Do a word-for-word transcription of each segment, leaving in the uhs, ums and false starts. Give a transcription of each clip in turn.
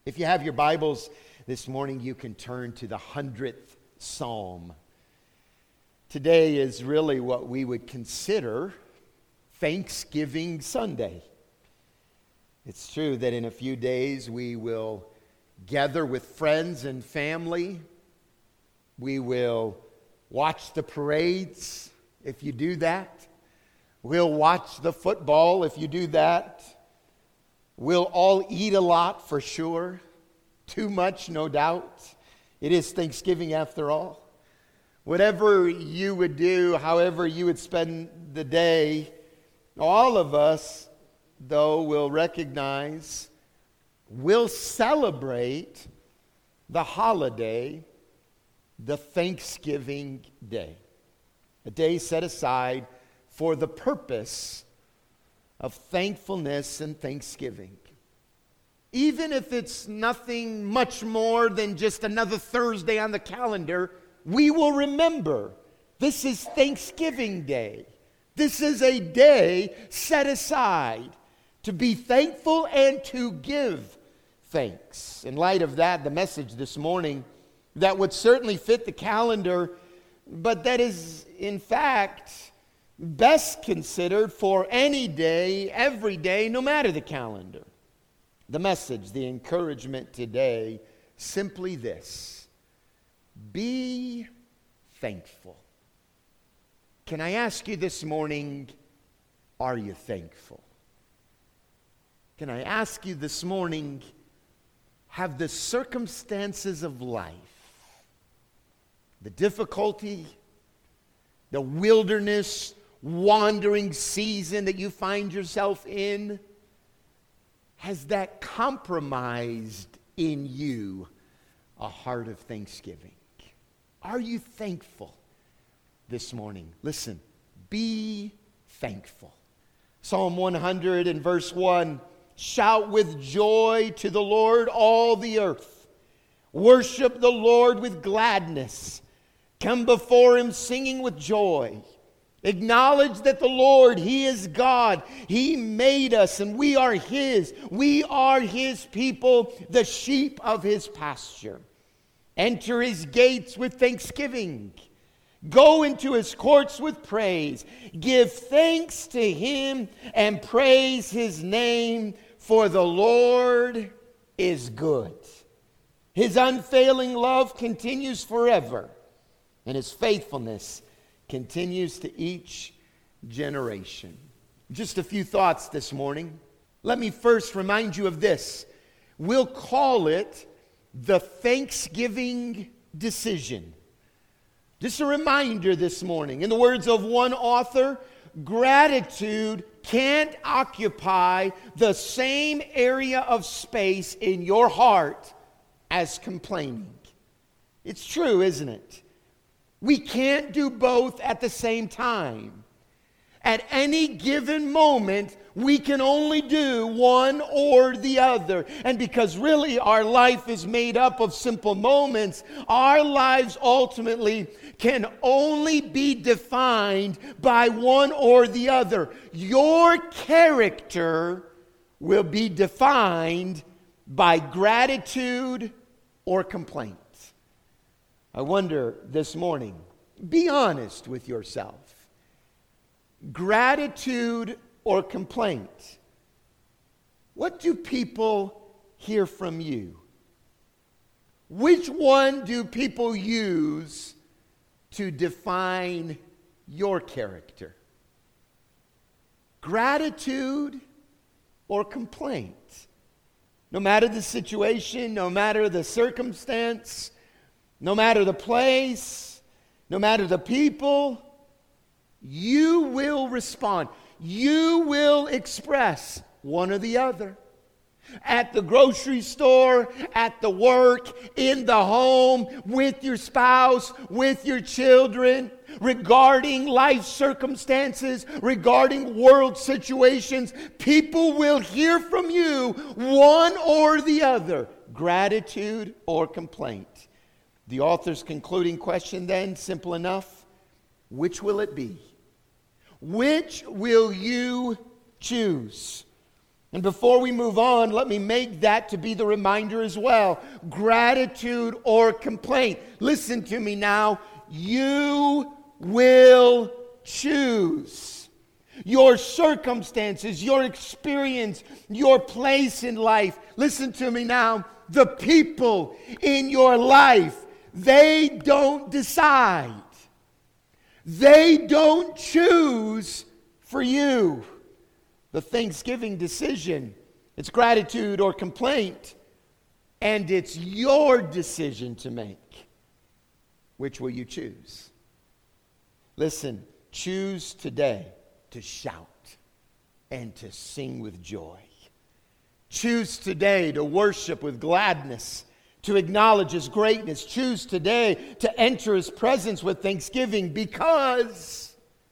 If you have your Bibles this morning, you can turn to the hundredth Psalm. Today is really what we would consider Thanksgiving Sunday. It's true that in a few days we will gather with friends and family. We will watch the parades if you do that. We'll watch the football if you do that. We'll all eat a lot for sure. Too much, no doubt. It is Thanksgiving after all. Whatever you would do, however you would spend the day, all of us, though, will recognize, will celebrate the holiday, the Thanksgiving Day. A day set aside for the purpose of thankfulness and thanksgiving. Even if it's nothing much more than just another Thursday on the calendar, we will remember this is Thanksgiving Day. This is a day set aside to be thankful and to give thanks. In light of that, the message this morning that would certainly fit the calendar, but that is in fact best considered for any day, every day, no matter the calendar. The message, the encouragement today, simply this: be thankful. Can I ask you this morning, are you thankful? Can I ask you this morning, have the circumstances of life, the difficulty, the wilderness, wandering season that you find yourself in, has that compromised in you a heart of thanksgiving? Are you thankful this morning? Listen, be thankful. Psalm one hundred and verse one, shout with joy to the Lord, all the earth. Worship the Lord with gladness. Come before Him singing with joy. Acknowledge that the Lord, He is God. He made us and we are His. We are His people, the sheep of His pasture. Enter His gates with thanksgiving. Go into His courts with praise. Give thanks to Him and praise His name, for the Lord is good. His unfailing love continues forever, and His faithfulness continues to each generation. Just a few thoughts this morning. Let me first remind you of this. We'll call it the Thanksgiving decision. Just a reminder this morning. In the words of one author, gratitude can't occupy the same area of space in your heart as complaining. It's true, isn't it? We can't do both at the same time. At any given moment, we can only do one or the other. And because really our life is made up of simple moments, our lives ultimately can only be defined by one or the other. Your character will be defined by gratitude or complaint. I wonder this morning, be honest with yourself. Gratitude or complaint? What do people hear from you? Which one do people use to define your character? Gratitude or complaint? No matter the situation, no matter the circumstance, no matter the place, no matter the people, you will respond. You will express one or the other. At the grocery store, at the work, in the home, with your spouse, with your children, regarding life circumstances, regarding world situations, people will hear from you one or the other, gratitude or complaint. The author's concluding question then, simple enough, which will it be? Which will you choose? And before we move on, let me make that to be the reminder as well. Gratitude or complaint. Listen to me now. You will choose. Your circumstances, your experience, your place in life. Listen to me now. The people in your life, they don't decide. They don't choose for you. The Thanksgiving decision, it's gratitude or complaint, and it's your decision to make. Which will you choose? Listen, choose today to shout and to sing with joy. Choose today to worship with gladness, to acknowledge His greatness. Choose today to enter His presence with thanksgiving, because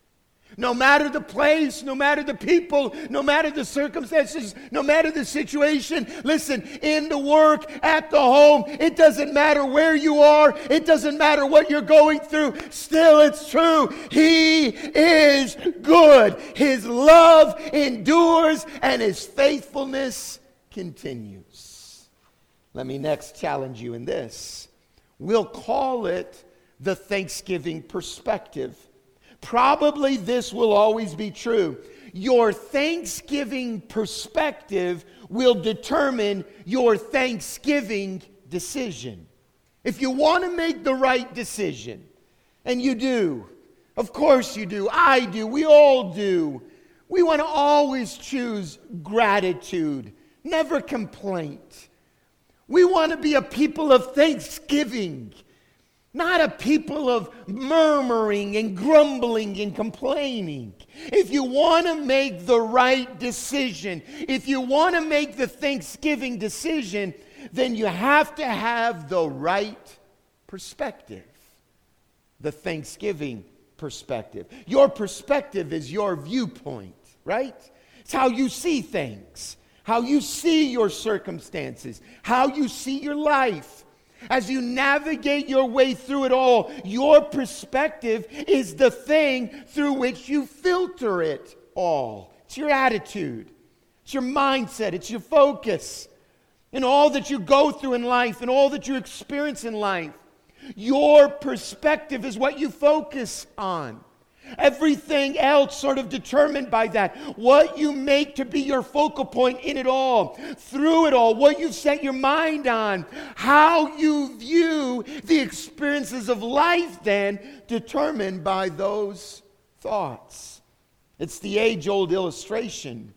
no matter the place, no matter the people, no matter the circumstances, no matter the situation, listen, in the work, at the home, it doesn't matter where you are, it doesn't matter what you're going through, still it's true. He is good. His love endures and His faithfulness continues. Let me next challenge you in this. We'll call it the Thanksgiving perspective. Probably this will always be true. Your Thanksgiving perspective will determine your Thanksgiving decision. If you want to make the right decision, and you do, of course you do, I do, we all do, we want to always choose gratitude, never complaint. We want to be a people of thanksgiving, not a people of murmuring and grumbling and complaining. If you want to make the right decision, if you want to make the Thanksgiving decision, then you have to have the right perspective. The Thanksgiving perspective. Your perspective is your viewpoint, right? It's how you see things, how you see your circumstances, how you see your life. As you navigate your way through it all, your perspective is the thing through which you filter it all. It's your attitude. It's your mindset. It's your focus. In all that you go through in life and all that you experience in life, your perspective is what you focus on. Everything else sort of determined by that. What you make to be your focal point in it all, through it all, what you set your mind on, how you view the experiences of life then, determined by those thoughts. It's the age-old illustration.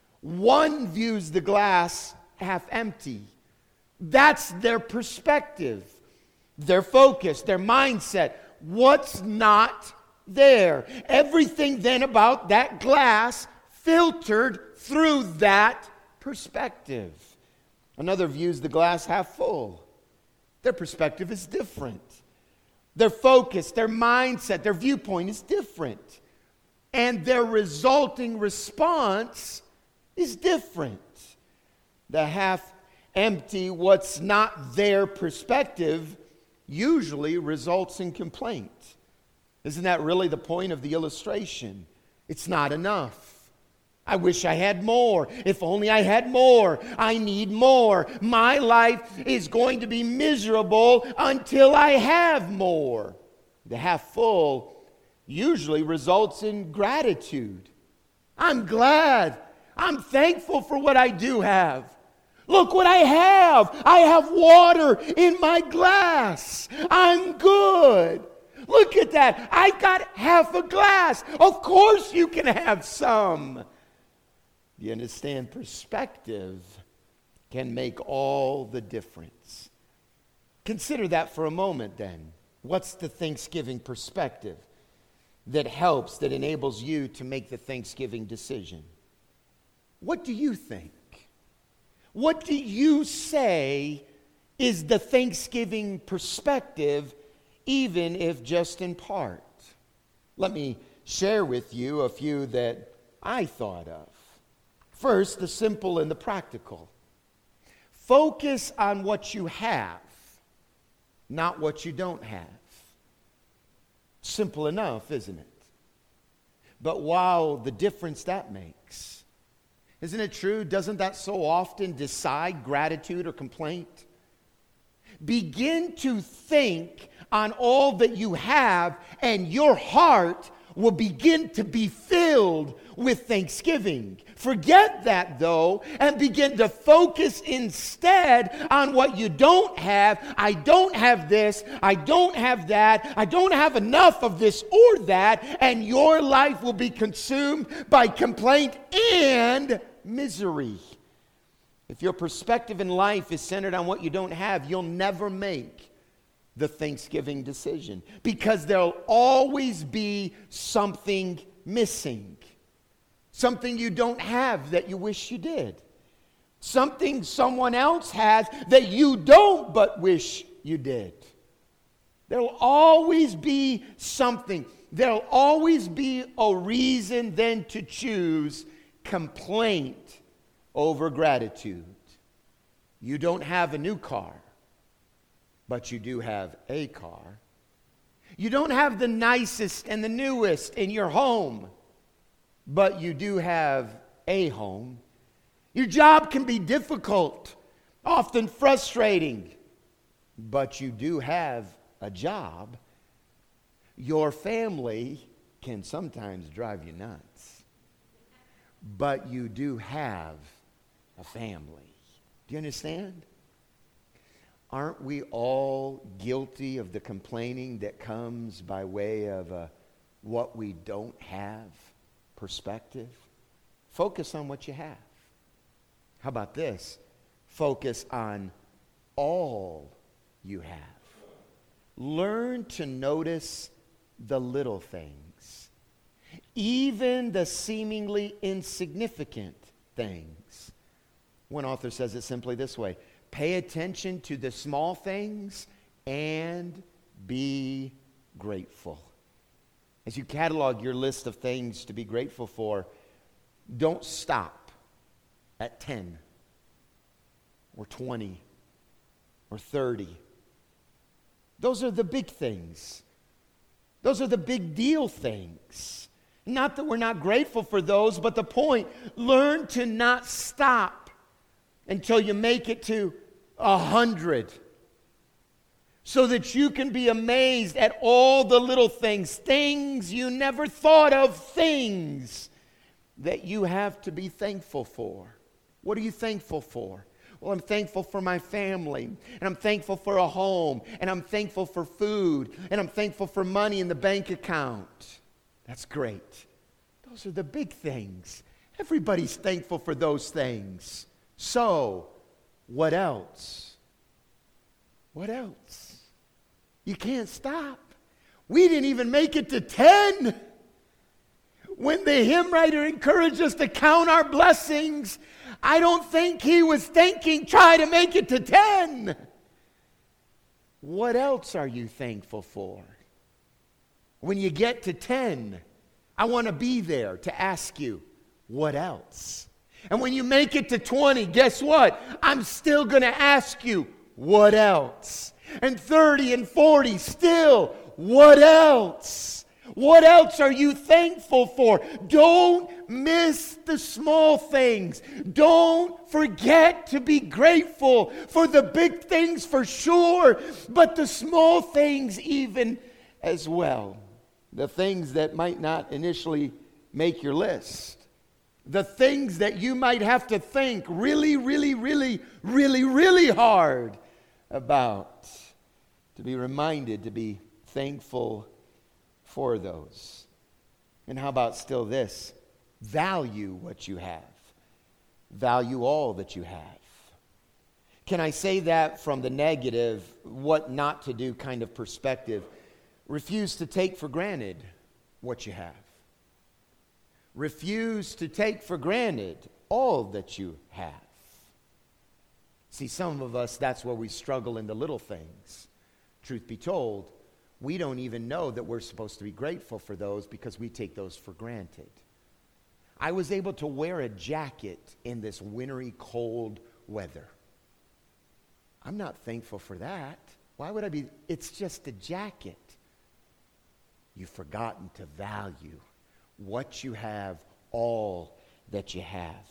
One views the glass half empty. That's their perspective, their focus, their mindset. What's not there? Everything then about that glass filtered through that perspective. Another views the glass half full. Their perspective is different. Their focus, their mindset, their viewpoint is different. And their resulting response is different. The half empty, what's not their perspective, usually results in complaint. Isn't that really the point of the illustration? It's not enough. I wish I had more. If only I had more. I need more. My life is going to be miserable until I have more. The half full usually results in gratitude. I'm glad. I'm thankful for what I do have. Look what I have. I have water in my glass. I'm good. Look at that. I got half a glass. Of course you can have some. You understand? Perspective can make all the difference. Consider that for a moment then. What's the Thanksgiving perspective that helps, that enables you to make the Thanksgiving decision? What do you think? What do you say is the Thanksgiving perspective, even if just in part? Let me share with you a few that I thought of. First, the simple and the practical. Focus on what you have, not what you don't have. Simple enough, isn't it? But wow, the difference that makes. Isn't it true? Doesn't that so often decide gratitude or complaint? Begin to think on all that you have, and your heart will begin to be filled with thanksgiving. Forget that, though, and begin to focus instead on what you don't have. I don't have this. I don't have that. I don't have enough of this or that. And your life will be consumed by complaint and misery. If your perspective in life is centered on what you don't have, you'll never make the Thanksgiving decision, because there'll always be something missing. Something you don't have that you wish you did. Something someone else has that you don't but wish you did. There'll always be something. There'll always be a reason then to choose complaint over gratitude. You don't have a new car, but you do have a car. You don't have the nicest and the newest in your home, but you do have a home. Your job can be difficult, often frustrating, but you do have a job. Your family can sometimes drive you nuts, but you do have a family. Do you understand? Aren't we all guilty of the complaining that comes by way of a, what we don't have perspective? Focus on what you have. How about this? Focus on all you have. Learn to notice the little things, even the seemingly insignificant things. One author says it simply this way: pay attention to the small things and be grateful. As you catalog your list of things to be grateful for, don't stop at ten or twenty or thirty. Those are the big things. Those are the big deal things. Not that we're not grateful for those, but the point, learn to not stop until you make it to a hundred, so that you can be amazed at all the little things, things you never thought of, things that you have to be thankful for. What are you thankful for? Well, I'm thankful for my family, and I'm thankful for a home, and I'm thankful for food, and I'm thankful for money in the bank account. That's great. Those are the big things. Everybody's thankful for those things. So, what else? What else? You can't stop. We didn't even make it to ten. When the hymn writer encouraged us to count our blessings, I don't think he was thinking, try to make it to ten. What else are you thankful for? When you get to ten, I want to be there to ask you, what else? And when you make it to twenty, guess what? I'm still going to ask you, what else? And thirty and forty, still, what else? What else are you thankful for? Don't miss the small things. Don't forget to be grateful for the big things for sure, but the small things even as well. The things that might not initially make your list. The things that you might have to think really, really, really, really, really hard about. To be reminded to be thankful for those. And how about still this? Value what you have. Value all that you have. Can I say that from the negative, what not to do kind of perspective? Refuse to take for granted what you have. Refuse to take for granted all that you have. See, some of us, that's where we struggle in the little things. Truth be told, we don't even know that we're supposed to be grateful for those because we take those for granted. I was able to wear a jacket in this wintry, cold weather. I'm not thankful for that. Why would I be? It's just a jacket. You've forgotten to value what you have, all that you have.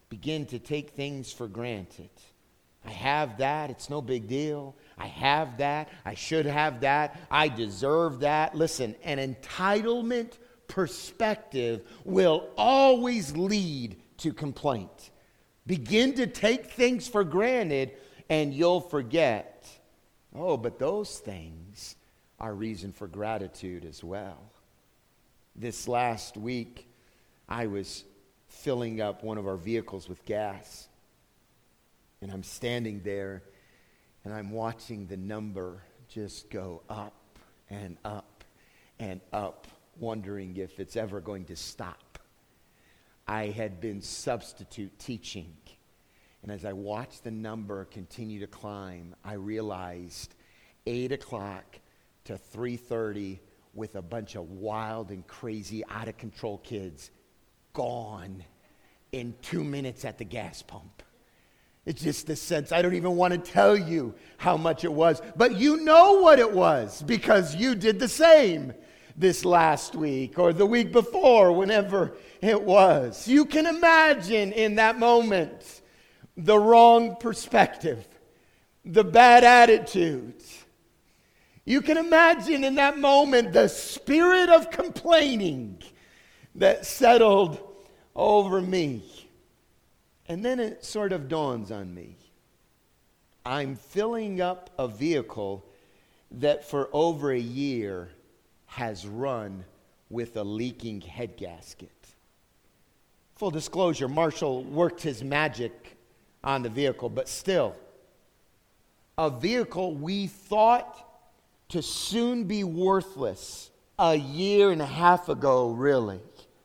begin to take things for granted. I have that. It's no big deal. I have that. I should have that. I deserve that. Listen, an entitlement perspective will always lead to complaint. Begin to take things for granted and you'll forget. Oh, but those things are reason for gratitude as well. This last week, I was filling up one of our vehicles with gas. And I'm standing there and I'm watching the number just go up and up and up, wondering if it's ever going to stop. I had been substitute teaching. And as I watched the number continue to climb, I realized eight o'clock to three thirty with a bunch of wild and crazy, out of control kids gone in two minutes at the gas pump. It's just the sense, I don't even want to tell you how much it was, but you know what it was because you did the same this last week or the week before, whenever it was. You can imagine in that moment the wrong perspective, the bad attitude. You can imagine in that moment the spirit of complaining that settled over me. And then it sort of dawns on me. I'm filling up a vehicle that for over a year has run with a leaking head gasket. Full disclosure, Marshall worked his magic on the vehicle, but still, a vehicle we thought to soon be worthless a year and a half ago, really.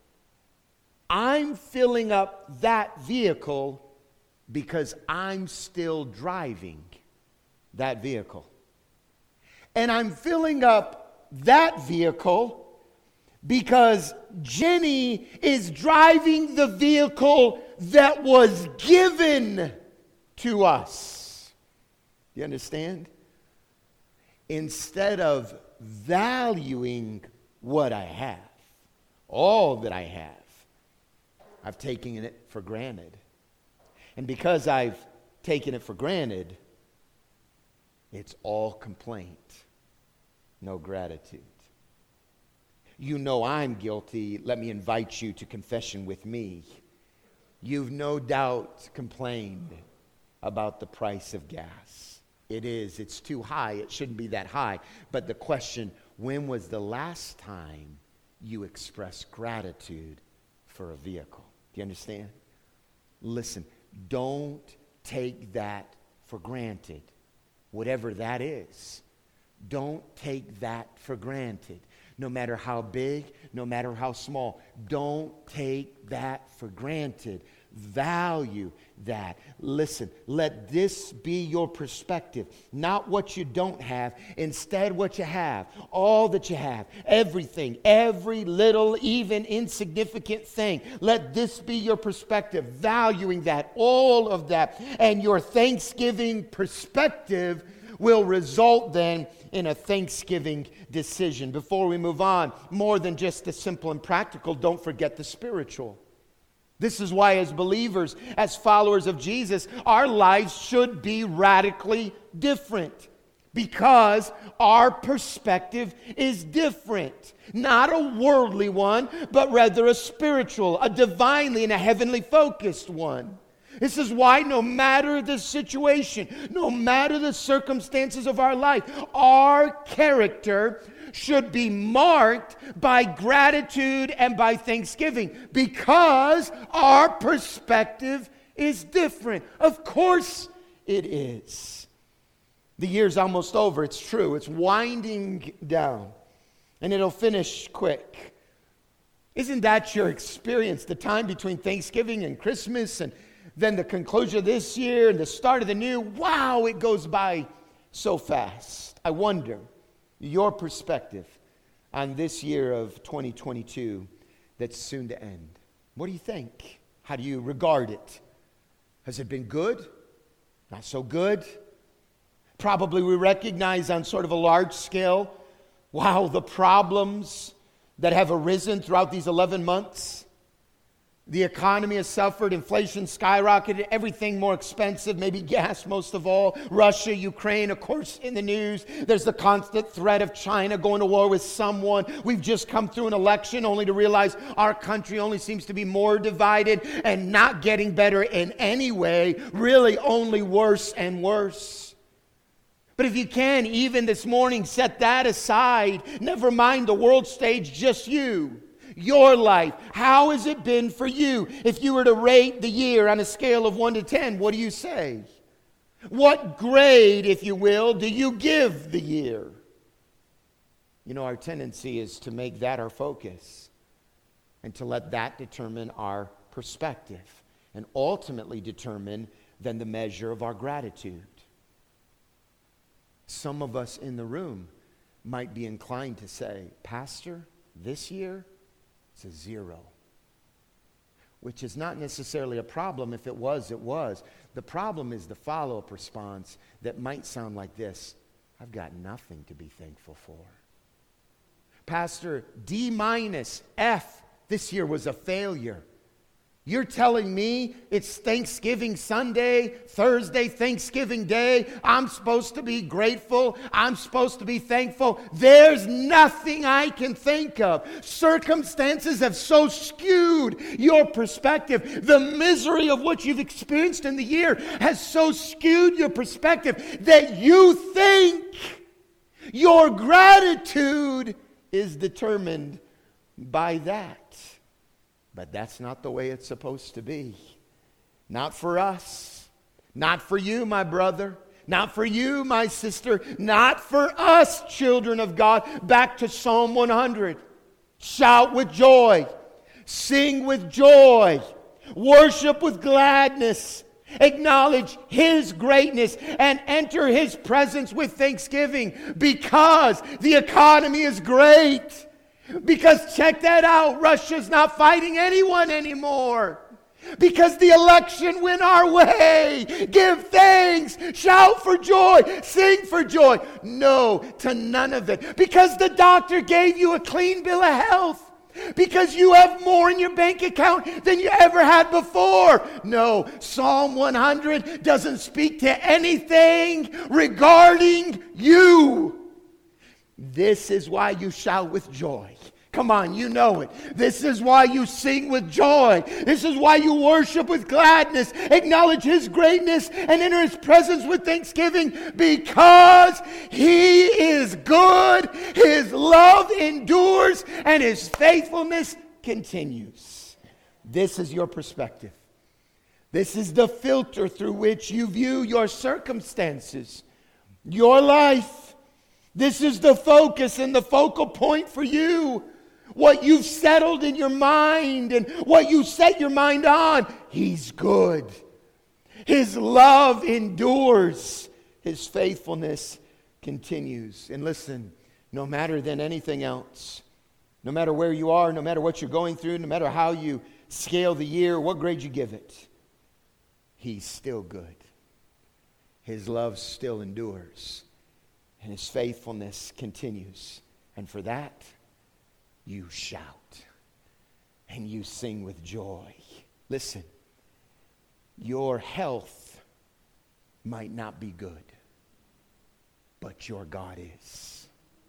I'm filling up that vehicle because I'm still driving that vehicle. And I'm filling up that vehicle because Jenny is driving the vehicle that was given to us. You understand? Instead of valuing what I have, all that I have, I've taken it for granted. And because I've taken it for granted, it's all complaint, no gratitude. You know I'm guilty. Let me invite you to confession with me. You've no doubt complained about the price of gas. It is. It's too high. It shouldn't be that high. But the question, when was the last time you expressed gratitude for a vehicle? Do you understand? Listen, don't take that for granted. Whatever that is, don't take that for granted. No matter how big, no matter how small, don't take that for granted. Value that. Listen, let this be your perspective. Not what you don't have, instead what you have. All that you have. Everything, every little, even insignificant thing. Let this be your perspective. Valuing that, all of that. And your Thanksgiving perspective will result then in a Thanksgiving decision. Before we move on, more than just the simple and practical, don't forget the spiritual. This is why as believers, as followers of Jesus, our lives should be radically different. Because our perspective is different. Not a worldly one, but rather a spiritual, a divinely and a heavenly focused one. This is why no matter the situation, no matter the circumstances of our life, our character should be marked by gratitude and by thanksgiving because our perspective is different. Of course it is. The year's almost over. It's true. It's winding down. And it'll finish quick. Isn't that your experience? The time between Thanksgiving and Christmas and then the conclusion of this year and the start of the new. Wow, it goes by so fast. I wonder your perspective on this year of twenty twenty-two that's soon to end. What do you think? How do you regard it? Has it been good? Not so good? Probably we recognize on sort of a large scale, wow, the problems that have arisen throughout these eleven months. The economy has suffered. Inflation skyrocketed. Everything more expensive, maybe gas most of all. Russia, Ukraine, of course, in the news. There's the constant threat of China going to war with someone. We've just come through an election only to realize our country only seems to be more divided and not getting better in any way. Really only worse and worse. But if you can, even this morning, set that aside. Never mind the world stage, just you. Your life. How has it been for you? If you were to rate the year on a scale of one to ten, what do you say? What grade, if you will, do you give the year? You know, our tendency is to make that our focus and to let that determine our perspective and ultimately determine then the measure of our gratitude. Some of us in the room might be inclined to say, Pastor, this year, it's a zero, which is not necessarily a problem. If it was, it was. The problem is the follow-up response that might sound like this: I've got nothing to be thankful for. Pastor, D minus, F, this year was a failure. You're telling me it's Thanksgiving Sunday, Thursday, Thanksgiving Day. I'm supposed to be grateful. I'm supposed to be thankful. There's nothing I can think of. Circumstances have so skewed your perspective. The misery of what you've experienced in the year has so skewed your perspective that you think your gratitude is determined by that. But that's not the way it's supposed to be. Not for us. Not for you, my brother. Not for you, my sister. Not for us, children of God. Back to Psalm one hundred. Shout with joy. Sing with joy. Worship with gladness. Acknowledge His greatness and enter His presence with thanksgiving, because the economy is great. Because check that out, Russia's not fighting anyone anymore. Because the election went our way. Give thanks, shout for joy, sing for joy. No to none of it. Because the doctor gave you a clean bill of health. Because you have more in your bank account than you ever had before. No, Psalm one hundred doesn't speak to anything regarding you. This is why you shout with joy. Come on, you know it. This is why you sing with joy. This is why you worship with gladness. Acknowledge His greatness and enter His presence with thanksgiving, because He is good. His love endures and His faithfulness continues. This is your perspective. This is the filter through which you view your circumstances, your life. This is the focus and the focal point for you. What you've settled in your mind and what you set your mind on. He's good. His love endures. His faithfulness continues. And listen, no matter than anything else, no matter where you are, no matter what you're going through, no matter how you scale the year, what grade you give it, He's still good. His love still endures. And His faithfulness continues. And for that, you shout. And you sing with joy. Listen, your health might not be good, but your God is.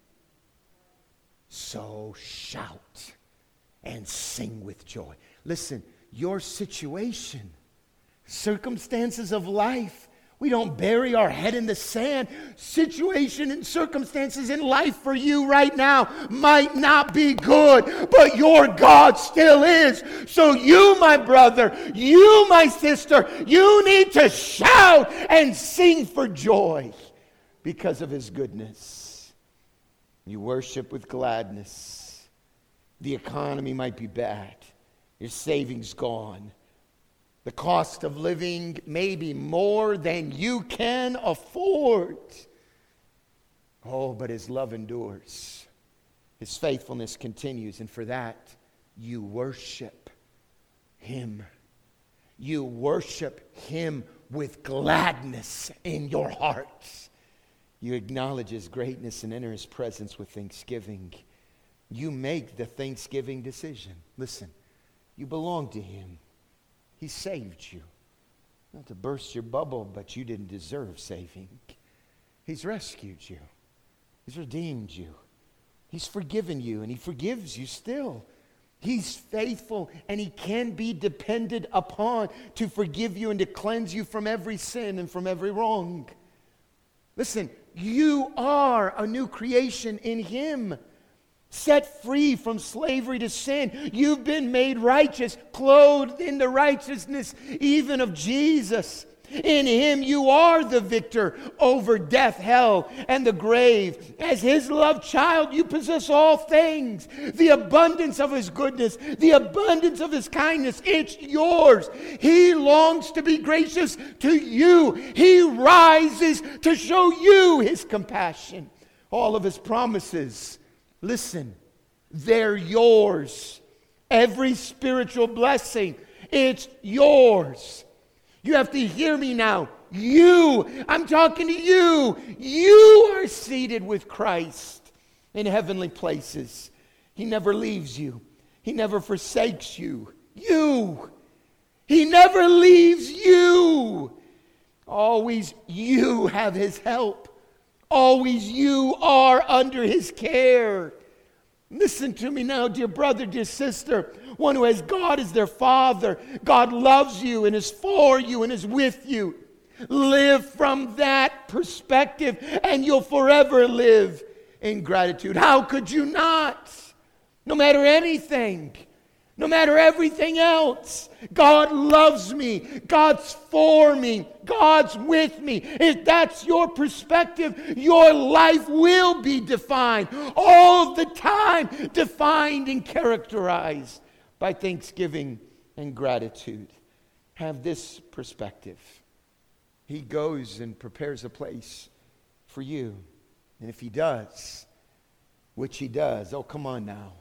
So shout and sing with joy. Listen, your situation, circumstances of life, we don't bury our head in the sand. Situation and circumstances in life for you right now might not be good, but your God still is. So you, my brother, you, my sister, you need to shout and sing for joy because of His goodness. You worship with gladness. The economy might be bad. Your savings gone. The cost of living may be more than you can afford. Oh, but His love endures. His faithfulness continues. And for that, you worship Him. You worship Him with gladness in your heart. You acknowledge His greatness and enter His presence with thanksgiving. You make the thanksgiving decision. Listen, You belong to Him. He saved you. Not to burst your bubble, but you didn't deserve saving. He's rescued you. He's redeemed you. He's forgiven you, and He forgives you still. He's faithful, and He can be depended upon to forgive you and to cleanse you from every sin and from every wrong. Listen, you are a new creation in Him. Set free from slavery to sin. You've been made righteous, clothed in the righteousness even of Jesus. In Him you are the victor over death, hell, and the grave. As His loved child, you possess all things. The abundance of His goodness, the abundance of His kindness, it's yours. He longs to be gracious to you. He rises to show you His compassion. All of His promises, listen, they're yours. Every spiritual blessing, it's yours. You have to hear me now. You, I'm talking to you. You are seated with Christ in heavenly places. He never leaves you. He never forsakes you. You. He never leaves you. Always you have His help. Always you are under His care. Listen to me now, dear brother, dear sister. One who has God as their Father. God loves you and is for you and is with you. Live from that perspective and you'll forever live in gratitude. How could you not? No matter anything, no matter everything else, God loves me. God's for me. God's with me. If that's your perspective, your life will be defined all the time, defined and characterized by thanksgiving and gratitude. Have this perspective. He goes and prepares a place for you. And if He does, which He does, oh, come on now.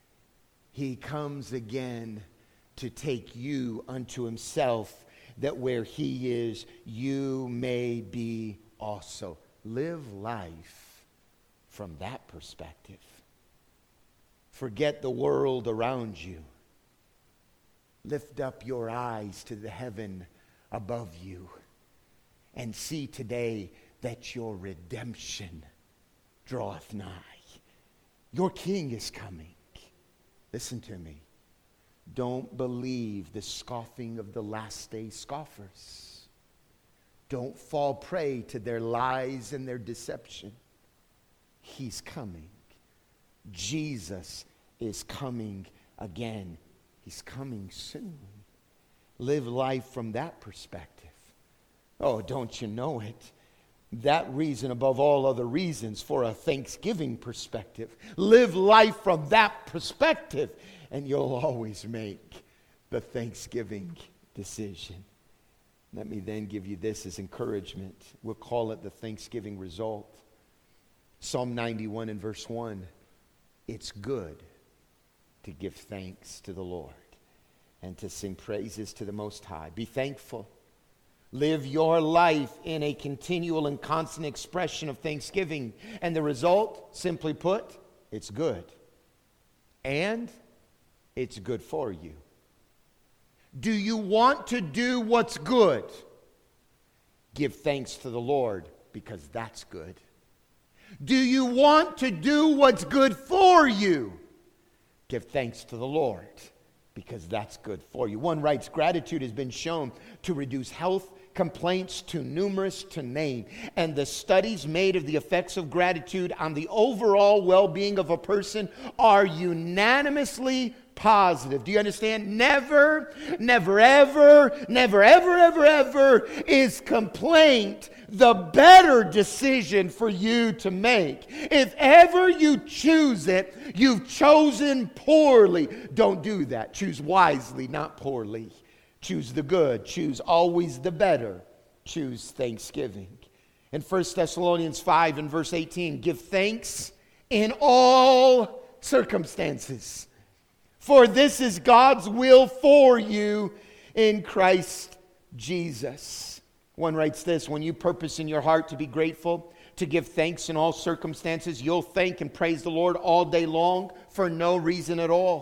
He comes again to take you unto Himself, that where He is, you may be also. Live life from that perspective. Forget the world around you. Lift up your eyes to the heaven above you and see today that your redemption draweth nigh. Your King is coming. Listen to me. Don't believe the scoffing of the last day scoffers. Don't fall prey to their lies and their deception. He's coming. Jesus is coming again. He's coming soon. Live life from that perspective. Oh, don't you know it? That reason above all other reasons for a thanksgiving perspective. Live life from that perspective and you'll always make the thanksgiving decision. Let me then give you this as encouragement. We'll call it the thanksgiving result. Psalm ninety-one and verse one. It's good to give thanks to the Lord and to sing praises to the Most High. Be thankful. Live your life in a continual and constant expression of thanksgiving. And the result, simply put, it's good. And it's good for you. Do you want to do what's good? Give thanks to the Lord because that's good. Do you want to do what's good for you? Give thanks to the Lord because that's good for you. One writes, gratitude has been shown to reduce health complaints too numerous to name. And the studies made of the effects of gratitude on the overall well-being of a person are unanimously positive. Do you understand? Never, never, ever, never, ever, ever, ever is complaint the better decision for you to make. If ever you choose it, you've chosen poorly. Don't do that. Choose wisely, not poorly. Choose the good. Choose always the better. Choose thanksgiving. In First Thessalonians five and verse eighteen, give thanks in all circumstances, for this is God's will for you in Christ Jesus. One writes this, when you purpose in your heart to be grateful, to give thanks in all circumstances, you'll thank and praise the Lord all day long for no reason at all.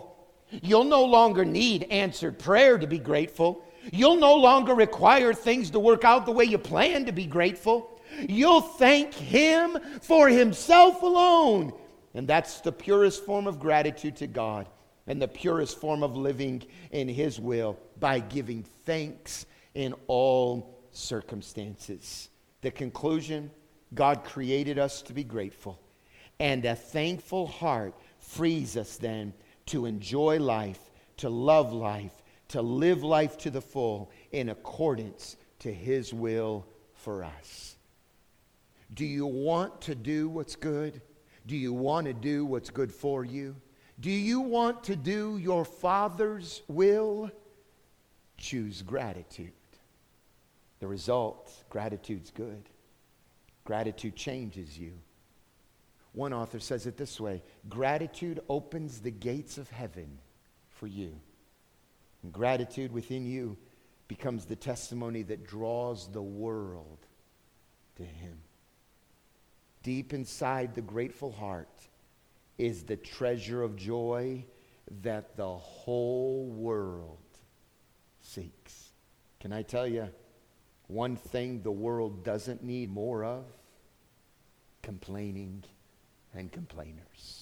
You'll no longer need answered prayer to be grateful. You'll no longer require things to work out the way you plan to be grateful. You'll thank Him for Himself alone. And that's the purest form of gratitude to God and the purest form of living in His will, by giving thanks in all circumstances. The conclusion: God created us to be grateful, and a thankful heart frees us then to enjoy life, to love life, to live life to the full in accordance to His will for us. Do you want to do what's good? Do you want to do what's good for you? Do you want to do your Father's will? Choose gratitude. The result: gratitude's good. Gratitude changes you. One author says it this way: gratitude opens the gates of heaven for you. And gratitude within you becomes the testimony that draws the world to Him. Deep inside the grateful heart is the treasure of joy that the whole world seeks. Can I tell you one thing the world doesn't need more of? Complaining and complainers.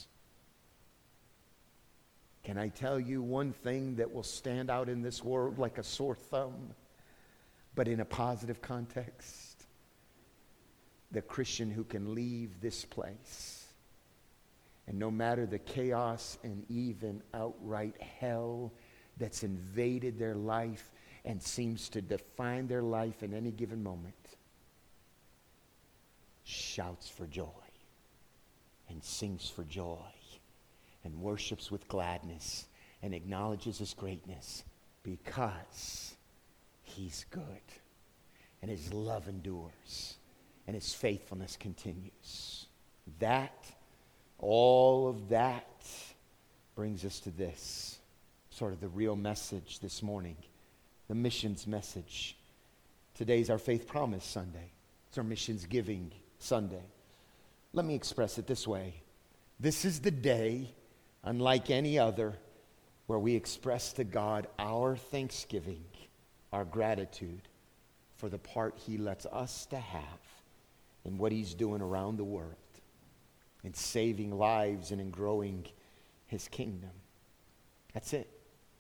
Can I tell you one thing that will stand out in this world like a sore thumb, but in a positive context? The Christian who can leave this place, and no matter the chaos and even outright hell that's invaded their life and seems to define their life in any given moment, shouts for joy and sings for joy and worships with gladness and acknowledges His greatness, because He's good and His love endures and His faithfulness continues. That, all of that brings us to this, sort of the real message this morning, the missions message. Today's our Faith Promise Sunday. It's our missions giving Sunday. Let me express it this way. This is the day, unlike any other, where we express to God our thanksgiving, our gratitude for the part He lets us to have in what He's doing around the world, in saving lives and in growing His kingdom. That's it.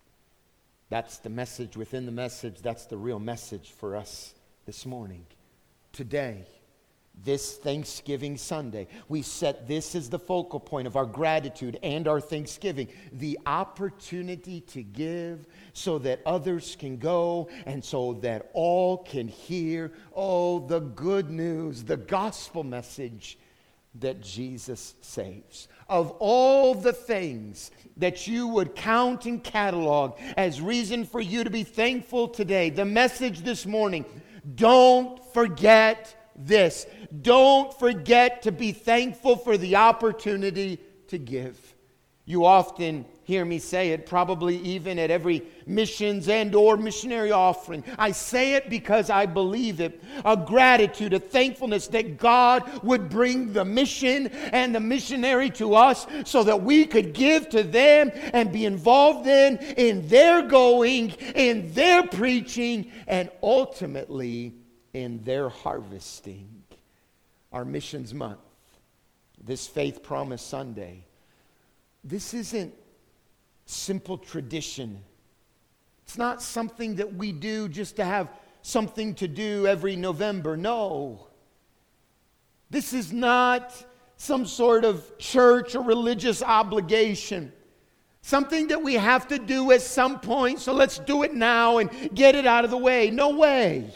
That's the message within the message. That's the real message for us this morning. Today, this Thanksgiving Sunday, we set this as the focal point of our gratitude and our thanksgiving. The opportunity to give so that others can go and so that all can hear, oh, the good news, the gospel message that Jesus saves. Of all the things that you would count and catalog as reason for you to be thankful today, the message this morning: don't forget this. Don't forget to be thankful for the opportunity to give. You often hear me say it, probably even at every missions and or missionary offering. I say it because I believe it. A gratitude, a thankfulness that God would bring the mission and the missionary to us so that we could give to them and be involved in, in their going, in their preaching, and ultimately in their harvesting. Our missions month, this Faith Promise Sunday, this isn't simple tradition. It's not something that we do just to have something to do every November. No. This is not some sort of church or religious obligation. Something that we have to do at some point, so let's do it now and get it out of the way. No way.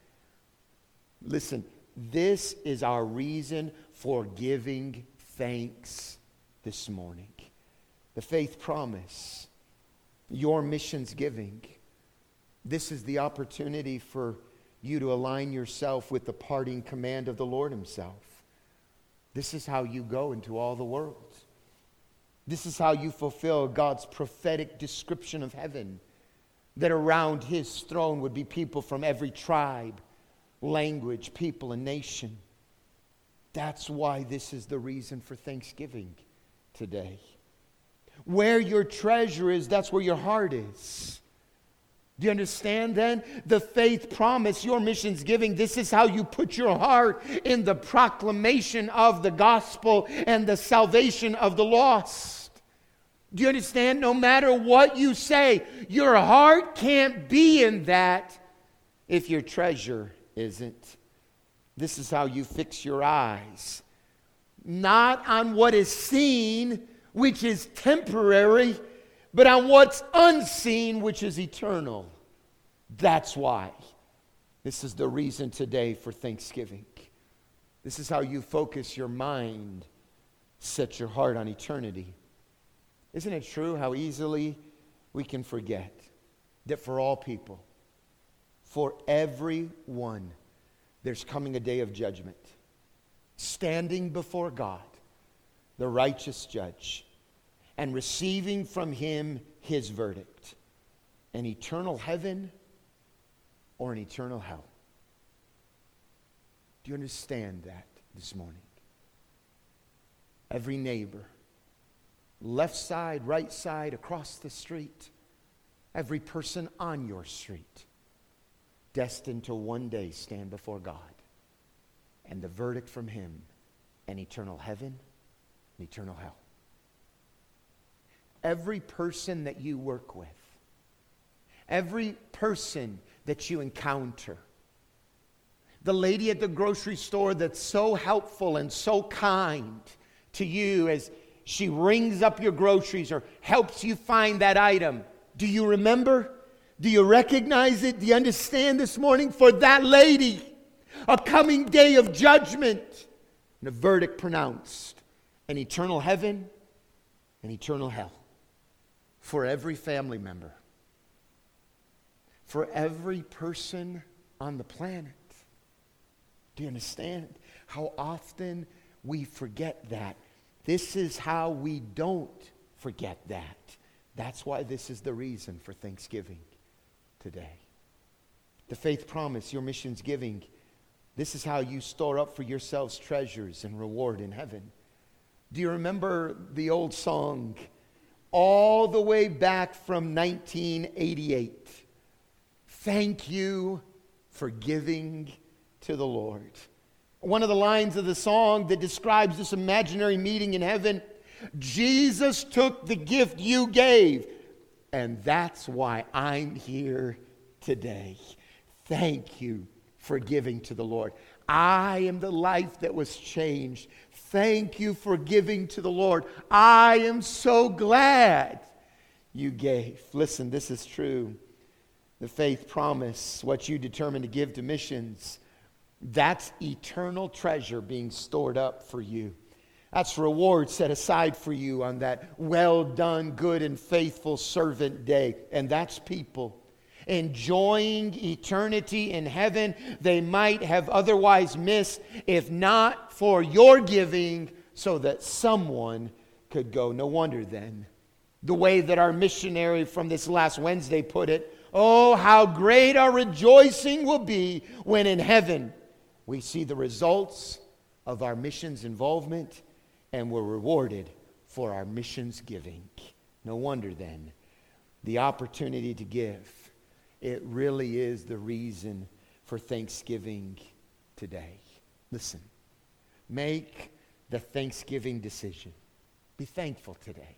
Listen, this is our reason for giving thanks this morning. The Faith Promise, your missions giving. This is the opportunity for you to align yourself with the parting command of the Lord Himself. This is how you go into all the world. This is how you fulfill God's prophetic description of heaven, that around His throne would be people from every tribe, language, people, and nation. That's why this is the reason for Thanksgiving today. Where your treasure is, that's where your heart is. Do you understand then? The faith promise, your missions giving, this is how you put your heart in the proclamation of the gospel and the salvation of the lost. Do you understand? No matter what you say, your heart can't be in that if your treasure isn't. This is how you fix your eyes. Not on what is seen, which is temporary, but on what's unseen, which is eternal. That's why. This is the reason today for Thanksgiving. This is how you focus your mind, set your heart on eternity. Isn't it true how easily we can forget that for all people, for everyone, there's coming a day of judgment. Standing before God, the righteous judge, and receiving from Him His verdict. An eternal heaven or an eternal hell. Do you understand that this morning? Every neighbor, left side, right side, across the street, every person on your street, destined to one day stand before God. And the verdict from Him, an eternal heaven, an eternal hell. Every person that you work with, every person that you encounter, the lady at the grocery store that's so helpful and so kind to you as she rings up your groceries or helps you find that item. Do you remember? Do you recognize it? Do you understand this morning? For that lady, a coming day of judgment and a verdict pronounced. An eternal heaven, an eternal hell. For every family member. For every person on the planet. Do you understand how often we forget that? This is how we don't forget that. That's why this is the reason for Thanksgiving today. The faith promise, your missions giving, this is how you store up for yourselves treasures and reward in heaven. Do you remember the old song all the way back from nineteen eighty-eight? Thank you for giving to the Lord. One of the lines of the song that describes this imaginary meeting in heaven, Jesus took the gift you gave, and that's why I'm here today. Thank you for giving to the Lord. I am the life that was changed. Thank you for giving to the Lord. I am so glad you gave. Listen, this is true. The faith promise, what you determine to give to missions, that's eternal treasure being stored up for you. That's reward set aside for you on that well done, good and faithful servant day. And that's people enjoying eternity in heaven they might have otherwise missed if not for your giving so that someone could go. No wonder then, the way that our missionary from this last Wednesday put it, oh, how great our rejoicing will be when in heaven we see the results of our missions involvement and we're rewarded for our missions giving. No wonder then, the opportunity to give, it really is the reason for Thanksgiving today. Listen, make the Thanksgiving decision. Be thankful today,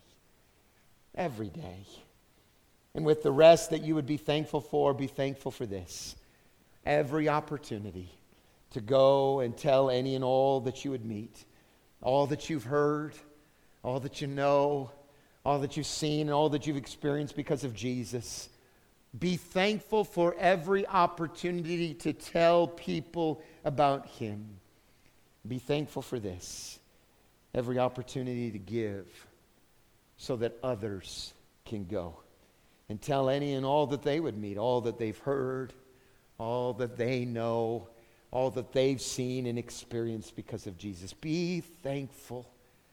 every day. And with the rest that you would be thankful for, be thankful for this. Every opportunity to go and tell any and all that you would meet, all that you've heard, all that you know, all that you've seen, and all that you've experienced because of Jesus. Be thankful for every opportunity to tell people about Him. Be thankful for this. Every opportunity to give so that others can go and tell any and all that they would meet, all that they've heard, all that they know, all that they've seen and experienced because of Jesus. Be thankful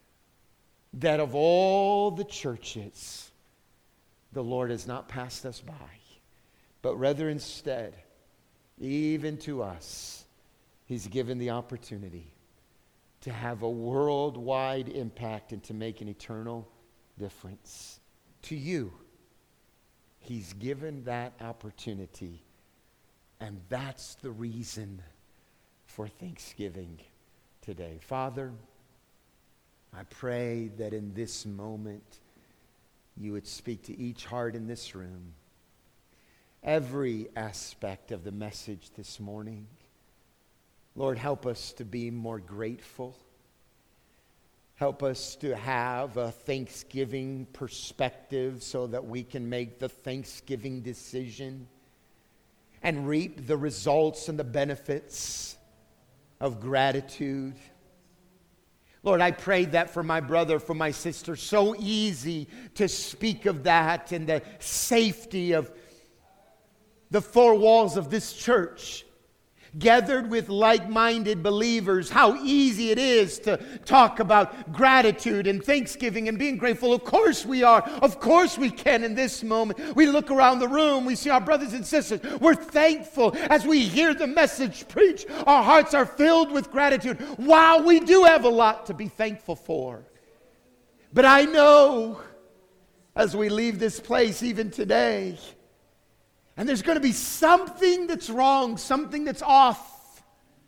that of all the churches, the Lord has not passed us by, but rather instead, even to us, He's given the opportunity to have a worldwide impact and to make an eternal difference. To you, He's given that opportunity. And that's the reason for Thanksgiving today. Father, I pray that in this moment you would speak to each heart in this room. Every aspect of the message this morning. Lord, help us to be more grateful. Help us to have a Thanksgiving perspective so that we can make the Thanksgiving decision and reap the results and the benefits of gratitude. Lord, I pray that for my brother, for my sister. So easy to speak of that in the safety of the four walls of this church, gathered with like-minded believers. How easy it is to talk about gratitude and thanksgiving and being grateful. Of course we are. Of course we can in this moment. We look around the room. We see our brothers and sisters. We're thankful as we hear the message preached. Our hearts are filled with gratitude. Wow, we do have a lot to be thankful for. But I know as we leave this place even today, and there's going to be something that's wrong, something that's off.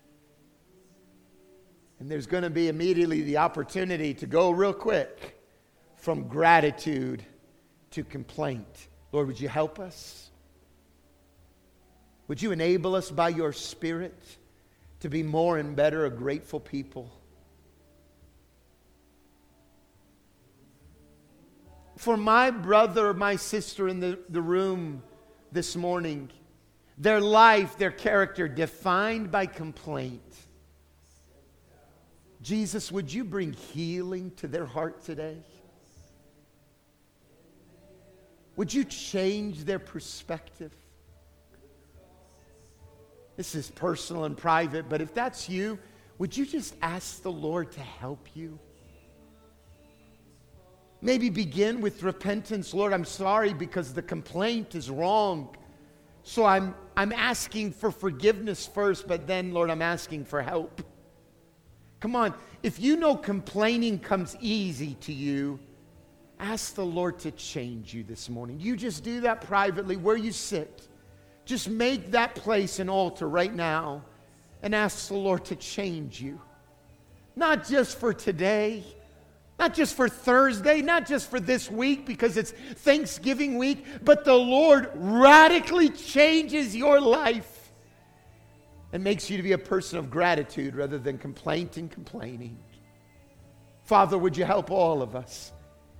And there's going to be immediately the opportunity to go real quick from gratitude to complaint. Lord, would you help us? Would you enable us by your Spirit to be more and better a grateful people? For my brother, my sister in the, the room this morning, their life, their character defined by complaint. Jesus, would you bring healing to their heart today? Would you change their perspective? This is personal and private, but if that's you, would you just ask the Lord to help you? Maybe begin with repentance. Lord, I'm sorry because the complaint is wrong. So I'm, I'm asking for forgiveness first, but then, Lord, I'm asking for help. Come on, if you know complaining comes easy to you, ask the Lord to change you this morning. You just do that privately where you sit. Just make that place an altar right now and ask the Lord to change you. Not just for today, not just for Thursday, not just for this week because it's Thanksgiving week, but the Lord radically changes your life and makes you to be a person of gratitude rather than complaint and complaining. Father, would you help all of us?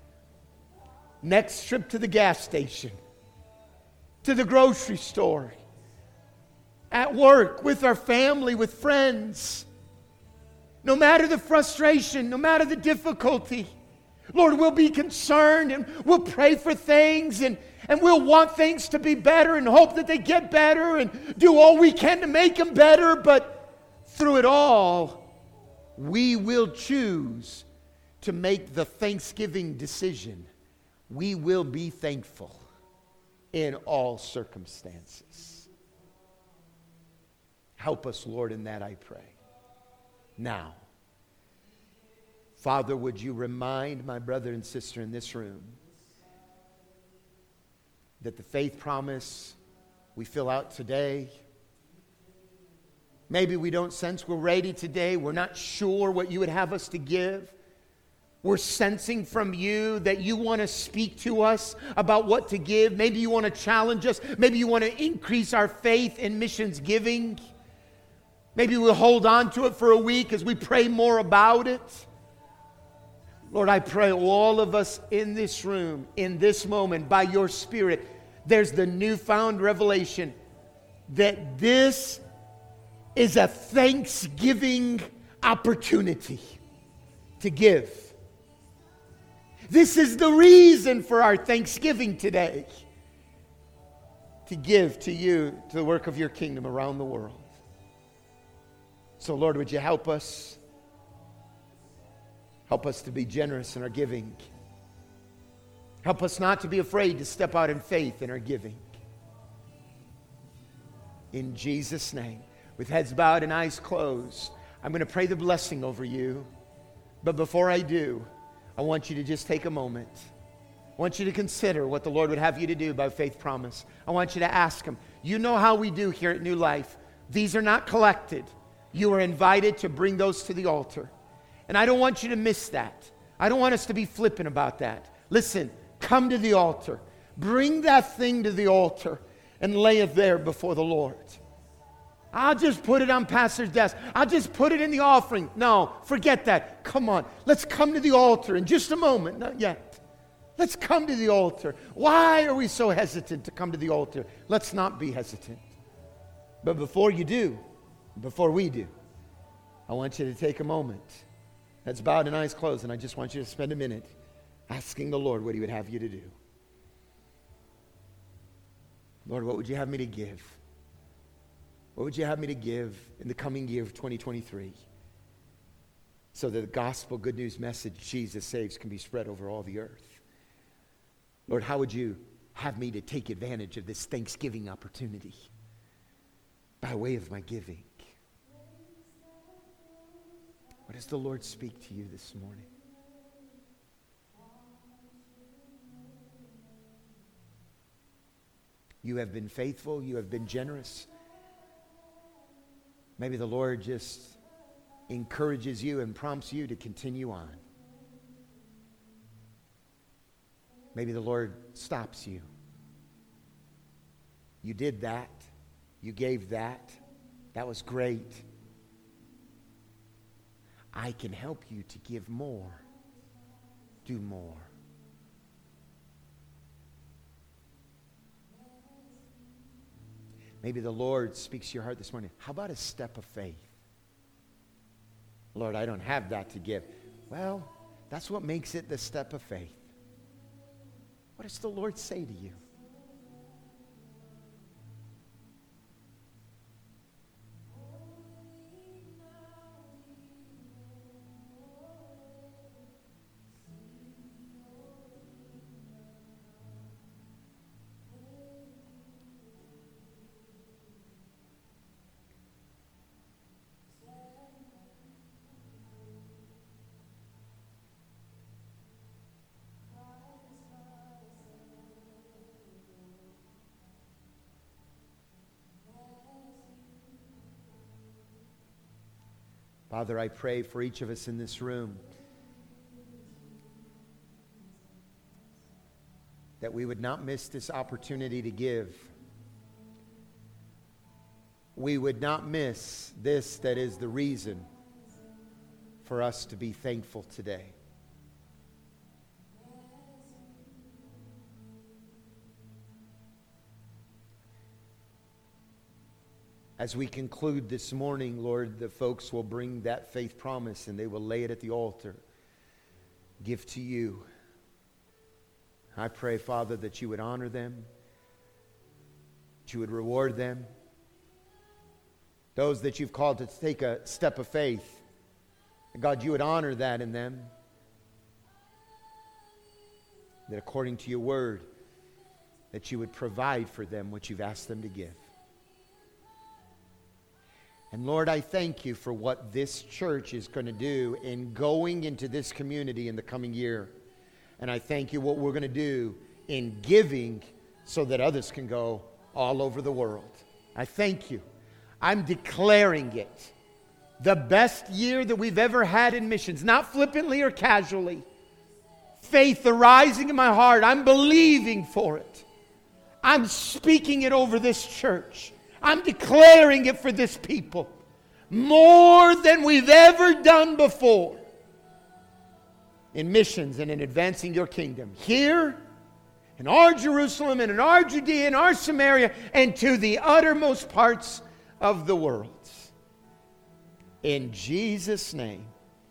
Next trip to the gas station, to the grocery store, at work, with our family, with friends. No matter the frustration, no matter the difficulty, Lord, we'll be concerned and we'll pray for things and, and we'll want things to be better and hope that they get better and do all we can to make them better. But through it all, we will choose to make the Thanksgiving decision. We will be thankful in all circumstances. Help us, Lord, in that I pray. Now, Father, would you remind my brother and sister in this room that the faith promise we fill out today, maybe we don't sense we're ready today, we're not sure what you would have us to give. We're sensing from you that you want to speak to us about what to give. Maybe you want to challenge us. Maybe you want to increase our faith in missions giving. Maybe we'll hold on to it for a week as we pray more about it. Lord, I pray all of us in this room, in this moment, by your Spirit, there's the newfound revelation that this is a Thanksgiving opportunity to give. This is the reason for our Thanksgiving today, to give to you, to the work of your kingdom around the world. So, Lord, would you help us? Help us to be generous in our giving. Help us not to be afraid to step out in faith in our giving. In Jesus' name, with heads bowed and eyes closed, I'm going to pray the blessing over you. But before I do, I want you to just take a moment I want you to consider what the Lord would have you to do by faith promise. I want you to ask Him. You know how we do here at New Life. These are not collected. You are invited to bring those to the altar. And I don't want you to miss that. I don't want us to be flippant about that. Listen, come to the altar. Bring that thing to the altar and lay it there before the Lord. I'll just put it on pastor's desk. I'll just put it in the offering. No, forget that. Come on. Let's come to the altar in just a moment. Not yet. Let's come to the altar. Why are we so hesitant to come to the altar? Let's not be hesitant. But before you do, before we do, I want you to take a moment. Heads bowed and eyes closed, and I just want you to spend a minute asking the Lord what He would have you to do. Lord, what would you have me to give? What would you have me to give in the coming year of twenty twenty-three so that the gospel good news message, Jesus saves, can be spread over all the earth? Lord, how would you have me to take advantage of this Thanksgiving opportunity by way of my giving? What does the Lord speak to you this morning? You have been faithful. You have been generous. Maybe the Lord just encourages you and prompts you to continue on. Maybe the Lord stops you. You did that. You gave that. That was great. I can help you to give more. Do more. Maybe the Lord speaks to your heart this morning. How about a step of faith? Lord, I don't have that to give. Well, that's what makes it the step of faith. What does the Lord say to you? Father, I pray for each of us in this room that we would not miss this opportunity to give. We would not miss this that is the reason for us to be thankful today. As we conclude this morning, Lord, the folks will bring that faith promise and they will lay it at the altar. Give to you. I pray, Father, that you would honor them, that you would reward them. Those that you've called to take a step of faith, God, you would honor that in them. That according to your word, that you would provide for them what you've asked them to give. And Lord, I thank you for what this church is going to do in going into this community in the coming year. And I thank you what we're going to do in giving so that others can go all over the world. I thank you. I'm declaring it the best year that we've ever had in missions, not flippantly or casually. Faith arising in my heart. I'm believing for it. I'm speaking it over this church. I'm declaring it for this people. More than we've ever done before in missions and in advancing your kingdom. Here, in our Jerusalem, and in our Judea, and our Samaria, and to the uttermost parts of the world. In Jesus' name,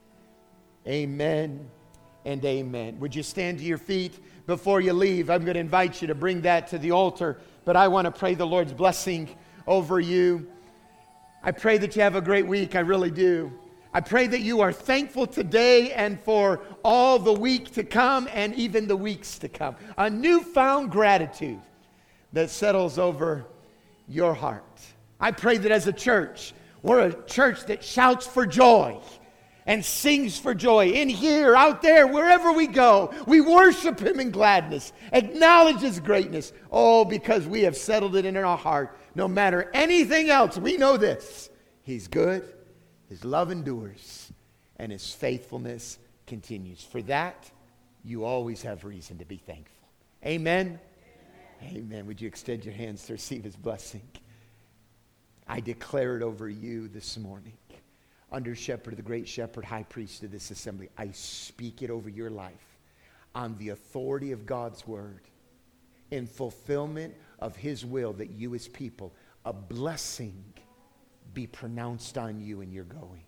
amen and amen. Would you stand to your feet before you leave? I'm going to invite you to bring that to the altar, but I want to pray the Lord's blessing over you. I pray that you have a great week. I really do. I pray that you are thankful today and for all the week to come and even the weeks to come. A newfound gratitude that settles over your heart. I pray that as a church, we're a church that shouts for joy and sings for joy. In here, out there, wherever we go, we worship him in gladness, acknowledge his greatness. Oh, because we have settled it in our heart. No matter anything else, we know this. He's good, his love endures, and his faithfulness continues. For that, you always have reason to be thankful. Amen? Amen. Amen. Would you extend your hands to receive his blessing? I declare it over you this morning. Under shepherd, the great shepherd, high priest of this assembly, I speak it over your life on the authority of God's word, in fulfillment of his will, that you as people, a blessing be pronounced on you in your going.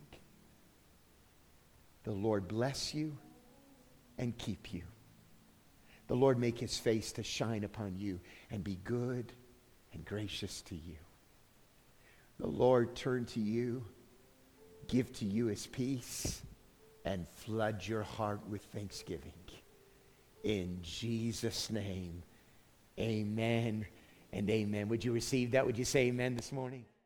The Lord bless you and keep you. The Lord make his face to shine upon you and be good and gracious to you. The Lord turn to you, give to you his peace, and flood your heart with thanksgiving. In Jesus' name, amen and amen. Would you receive that? Would you say amen this morning?